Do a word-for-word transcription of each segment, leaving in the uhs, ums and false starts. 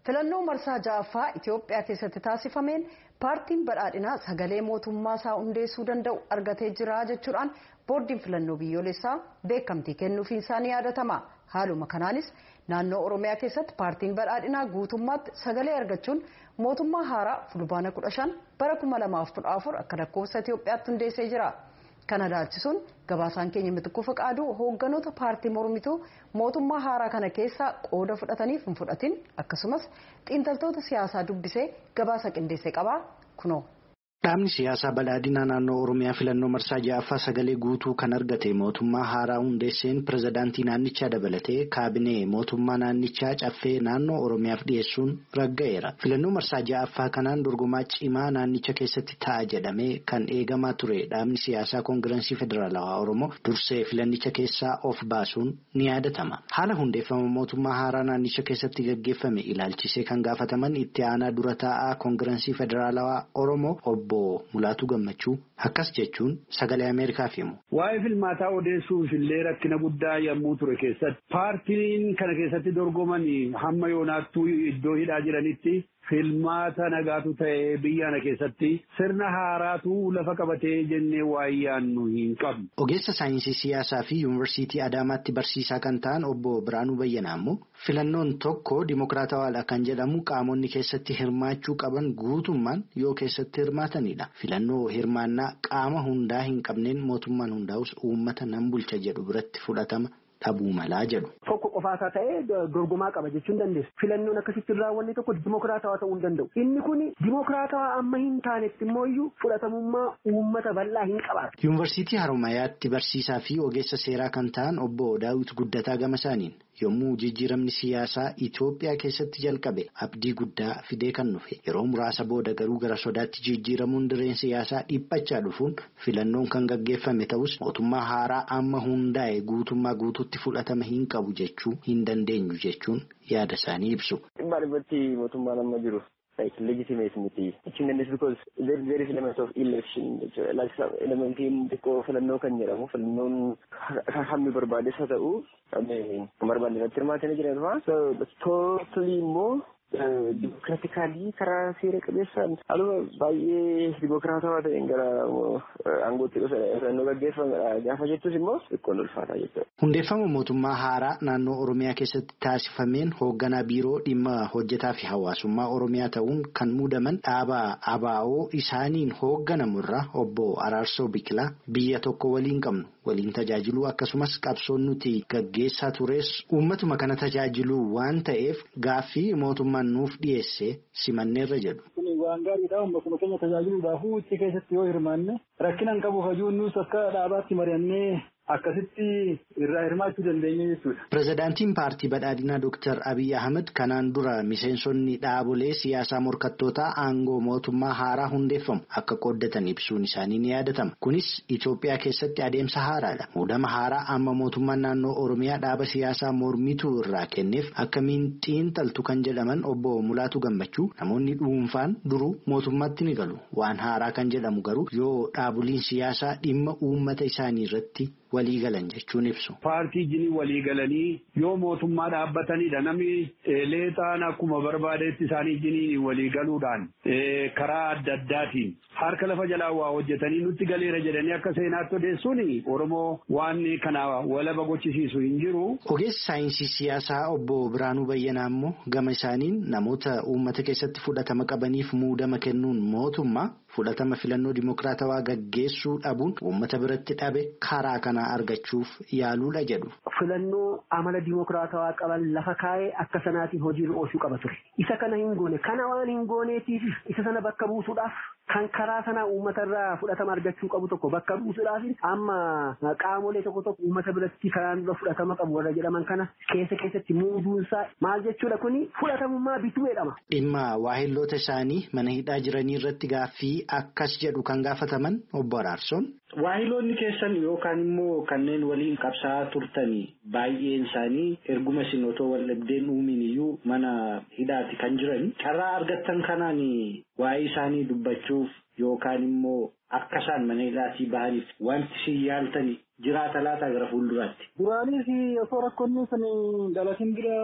filannoo marsaa ja'affaa Itoophiyaa keessatti taasifameen paartiin badhaadhinaa sagalee mootummaa isaa hundeessuu danda'u argatee jira jechuudhaan boordiin filannoo biyyoolessaa beekamtii kennuufiin isaanii yaadatama. Haaluma kanaanis naannoo Oromiyaa keessatti paartiin badhaadhinaa guutummaatti sagalee argachuun mootummaa haaraa fulbaana kudha shan bara kuma lamaaf kudha afur akka lakkoofsa Itoophiyaatti hundeessee jira. Kana ilaalchisuun gabaasaan keenya Mitikkuu Faqaaduu hoogganoota paartii mormituu mootummaa haaraa kana keessaa qooda fudhataniif hin fudhatin akkasumas xiinxaltoota siyaasaa dubbisee gabaasa qindeessee qaba kunoo. Dhaabni siyaasaa badhaadhinaa naannoo Oromiyaa filannoo marsaa ja'affaa sagalee guutuu kan argate mootummaa haaraa hundeesseen pirezidaantii naannichaa dabalatee kaabinee mootummaa naannichaa caffee naannoo Oromiyaaf dhiyeessuun ragga'eera. Filannoo marsaa ja'affaa kanaan dorgomaa cimaa naannicha keessatti ta'a jedhamee kan eegamaa ture dhaabni siyaasaa koongirensii federaalawaa Oromoo dursee filannicha keessaa of baasuun ni yaadatama. Haala hundeeffama mootummaa haaraa naannicha keessatti gaggeeffame ilaalchisee kan gaafataman itti aanaa dura taa'aa koongirensii federaalawaa Oromoo obbo Mulaatu Gammachuu akkas jechuun sagalee Ameerikaaf himu. Waa'ee filmaataa odeessuuf illee rakkina guddaa yommuu ture keessatti paartiin kana keessatti dorgomanii hamma yoonaattuu iddoo hidhaa jiranitti filmaata nagaatu ta'ee biyyaana keessatti sirna haaraatu lafa qabatee jennee waayyaannu hin qabnu. Ogeessa saayinsii siyaasaa fi yuunivarsiitii Adaamaatti barsiisaa kan ta'an obbo Biraanuu Bayyanaa immoo filannoon tokko dimokiraatawaadha kan jedhamu qaamonni keessatti hirmaachuu qaban guutummaan yoo keessatti hirmaatanidha. Filannoo hirmaannaa qaama hundaa hin qabneen mootummaan hundaa'us uummata nan bulcha jedhu biratti fudhatama dhabuu malaa jedhu. Tokko qofaasaa ta'ee dorgomaa qaba jechuun dandeessu. Filannoon akkasitti raawwanne tokko dimokiraatawaa ta'uu hin danda'u. Inni kun dimokiraatawaa amma hin taanetti immoo fudhatamummaa uummata bal'aa hin qabaatu. Yuunivarsiitii Haromayaatti barsiisaa fi ogeessa seeraa kan ta'an obbo Daawit Guddataa gama isaaniin yommuu jijjiiramni siyaasaa Itoophiyaa keessatti jalqabe abdii guddaa fidee kan dhufe yeroo muraasa booda garuu gara sodaatti jijjiiramuun dirreen siyaasaa dhiphachaa dhufuun filannoon kan gaggeeffame ta'us mootummaa haaraa amma hundaa'e guutummaa guutuutti fudhatama hin qabu jechuu hin dandeenyu jechuun yaada isaanii ibsu. Dhimma dhibatti mootummaan amma jiru. Like legitimacy. It's in this because there, there is element of election. Like some element in the filannoo kan jedhamu filannoon hammi barbaadessa ta'u barbaadne tirmaatanii jiran so that's totally more dimokiraatikaalii karaa seera qabeessaan haaluma baay'ee dimokiraatawaa ta'een gara aangootti filannoo gaggeeffamedha gaafa jettus immoo xiqqoon ulfaataa jechuudha. Hundeeffama mootummaa haaraa naannoo Oromiyaa keessatti taasifameen hoogganaa biiroo dhimma hojjetaa fi hawaasummaa Oromiyaa ta'uun kan muudaman dhaaba A B O isaaniin hoogganamurra obbo Araarsoo Biqilaa biyya tokko waliin qabnu waliin tajaajiluu akkasumas qabsoon nuti gaggeessaa tures uummatuma kana tajaajiluu waan ta'eef gaaffii mootummaa nuuf dhiyeesse simanneerra jedhu. Kuni waan gaariidha uummatuma keenya tajaajiluudhaaf itti keessatti yoo hirmaanne rakkina hin qabu hajuun nus akka dhaabaatti mari'annee akkasitti irraa hirmaachuu dandeenya jechuudha. Pirezidaantiin paartii badhaadhinaa Dooktar Abiy Ahmed kanaan dura miseensonni dhaabolee siyaasaa morkattootaa aangoo mootummaa haaraa hundeeffamu akka qooddatan ibsuun isaanii ni yaadatama. Kunis Itoophiyaa keessatti adeemsa haaraadha. Muudama haaraa amma mootummaan naannoo Oromiyaa dhaaba siyaasaa mormituu irraa kenneef akkamiin xiinxaltu kan jedhaman obbo Mulaatu Gammachuu namoonni dhuunfaan duruu mootummaatti ni galu. Waan haaraa kan jedhamu garuu yoo dhaaboliin siyaasaa dhimma uummata isaanii irratti walii galan jechuun ibsu. Paartii jini walii galanii yoo mootummaa dhaabbatanidha namni leexaan akkuma barbaadetti isaanii jini walii galuudhaan karaa adda addaatiin harka lafa jalaa waa hojjetanii nutti galeera jedhanii akka seenaatti odeessuun Oromoo waan kana walaba gochisiisu hin jiru. Ogeessi saayinsii siyaasaa obbo Biraanuu Bayyanaa immoo gama isaaniin namoota uummata keessatti fudhatama qabaniif muudama kennuun mootummaa fudhatama filannoo dimokiraatawaa gaggeessuu dhabuun uummata biratti dhabe karaa kana argachuuf yaaluudha jedhu. Filannoo amala dimokiraatawaa qaban lafa kaa'ee akka sanaatiin hojiirra oolchuu qaba ture. Isa kana hin goone kana waan hin gooneetiif isa sana bakka buusuudhaaf kan karaa sanaa uummatarraa fudhatama argachuu qabu tokko bakka buusuudhaaf amma qaamolee tokko tokko uummata biratti karaan dura fudhatama qabu warra jedhaman kana keessa keessatti muuduunsaa maal jechuudha kuni fudhatamummaa bituu jedhama. Dhimma waahilloota isaanii mana hidhaa jiranii irratti gaaffii akkas jedhu kan gaafataman obbo Araarsoon. Waahiloonni keessan yookaan immoo kanneen waliin qabsaa'aa turtanii baay'een isaanii erguma isin otoo wal dhabdeen uumin iyyuu mana hidhaatti kan jiran carraa argattan kanaan waa'ee isaanii dubbachuuf yookaan immoo akka isaan mana hidhaatii bahaniif wanti si yaaltanii jiraata laata gara fuulduraatti. Duraanis osoo rakkoonni sun dhalatin bira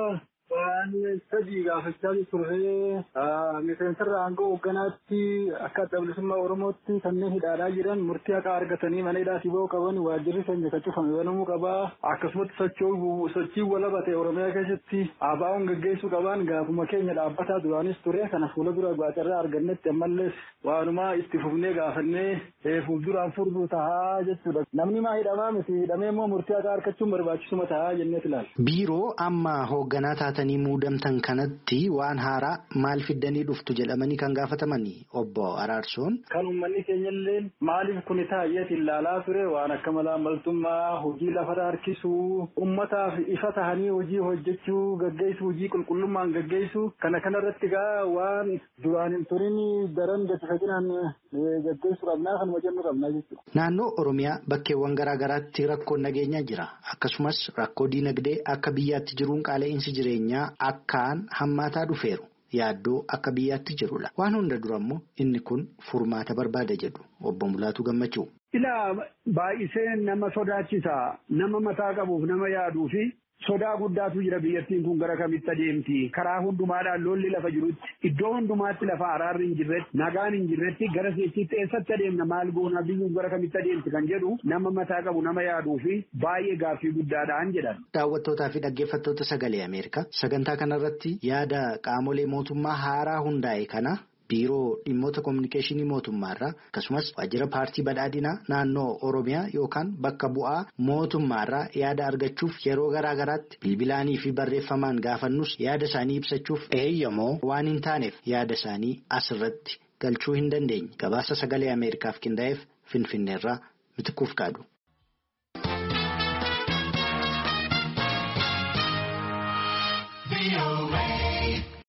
waan sadii gaafachaa turre miseensarra aangoo hogganaatti akka dabalisummaa Oromootti kanneen hidhaadhaa jiran murtii akka argatanii mana hidhaatii ba'uu qaban waajjirri keenya kan cufame banamuu qabaa. Akkasumas sochii sochii walaba ta'e Oromiyaa keessatti ABO'n gaggeessuu qaban gaafuma keenya dhaabbataa duraanis ture kana fuula dura gaacarraa argannetti ammallees waanuma itti fufnee gaafannee fuulduraan furdu tahaa jechuudha. Namni maa hidhamaa miti hidhamee immoo murtii akka argachuun barbaachisuma tahaa jennee ilaalla. Biiroo amma hoogganaa taatanii muudamtan kanatti waan haaraa maal fiddanii dhuftu jedhamanii kan gaafatamanii obbo Araarsoon. Kan uummanni keenyallee maaliif kun taa'eeti ilaalaa ture waan akka malaa maltummaa hojii lafarra harkisuu uummataaf ifa tahanii hojii hojjechuu gaggeessuu hojii qulqullummaan gaggeessuu kana kanarratti gaa waan duraan hin turin daran gadi fageenyaan gaggeessuu qabnaa kan hojjennu qabnaa jechuudha. Naannoo Oromiyaa bakkeewwan garaa garaatti rakkoon nageenyaa jira. Akkasumas rakkoo diinagdee akka biyyaatti jiruun qaala'insi jireenyaa akkaan hammaataa dhufeeru. Yaaddoo akka biyyaatti jirudha. Waan hunda dura immoo inni kun furmaata barbaada jedhu obbo Mulaatu Gammachuu. Ilaa baay'isee nama sodaachisa. Nama mataa qabuuf nama yaaduu fi sodaa guddaatu jira biyyattiin kun gara kamitti adeemti. Karaa hundumaadhaan lolli lafa jirutti iddoo hundumaatti lafa araarri hin jirretti nagaan hin jirretti gara seechitti eessatti adeemna maal goona biyyuun gara kamitti adeemti kan jedhu nama mataa qabu nama yaaduu fi baay'ee gaaffii guddaadhaan jedhan. Daawwattootaa fi dhaggeeffattoota sagalee Ameerikaa sagantaa kanarratti yaada qaamolee mootummaa haaraa hundaa'e kana. Biiroo dhimmoota kominikeeshinii mootummaarraa akkasumas waajjira paartii badhaadhinaa naannoo Oromiyaa yookaan bakka bu'aa mootummaarraa yaada argachuuf yeroo garaa garaatti bilbilaanii fi barreeffamaan gaafannus yaada isaanii ibsachuuf eeyyamoo waan hin taaneef yaada isaanii asirratti galchuu hin dandeenye. Gabaasa sagalee Ameerikaaf qindaa'eef Finfinneerraa Mitikuuf Kaadu. Be